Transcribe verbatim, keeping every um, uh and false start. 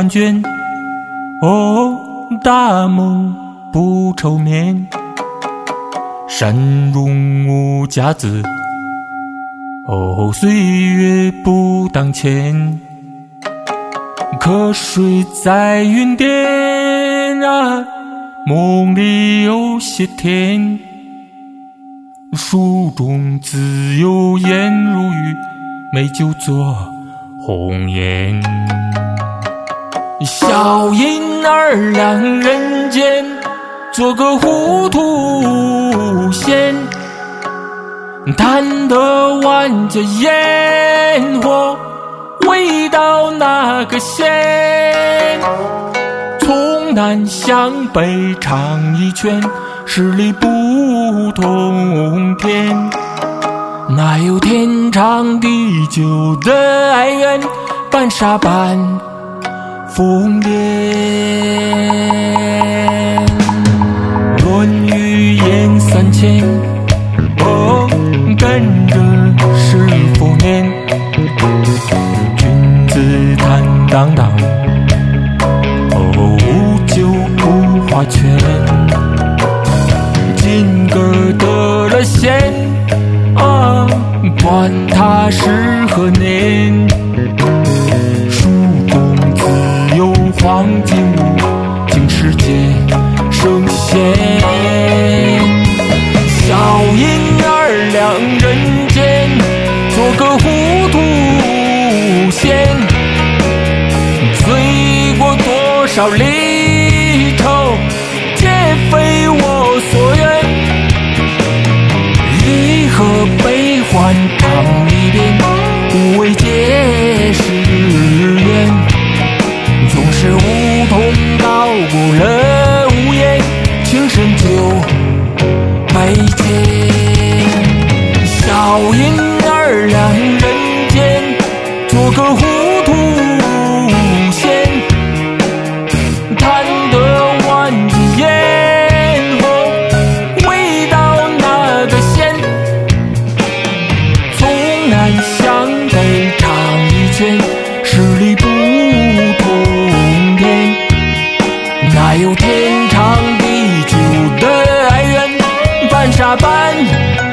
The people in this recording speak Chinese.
婵娟，哦，大梦不愁眠，山容无价子，哦，岁月不当前。可睡在云巅啊，梦里有些甜，书中自有颜如玉，美酒作红颜。小银儿两人间，做个糊涂仙，贪得万家烟火，味道那个鲜。从南向北唱一圈，十里不同天。哪有天长地久的爱缘，半沙半疯癫。论语言三千，哦，跟着师傅念。君子坦荡荡，哦，无酒不花拳。金戈得了仙啊，管他是何年。书中自有黄金屋，经世界圣贤。小银儿两人间，做个糊涂仙，醉过多少离愁，皆非我所愿。离合悲欢唱一遍，无为皆是缘。总是梧桐高过了屋檐，情深就拜见。小银儿两人间，做个糊涂仙，贪得万家烟火，味道那个鲜。从南向北唱一圈，十里不同天。哪有天长地久的爱缘，半沙半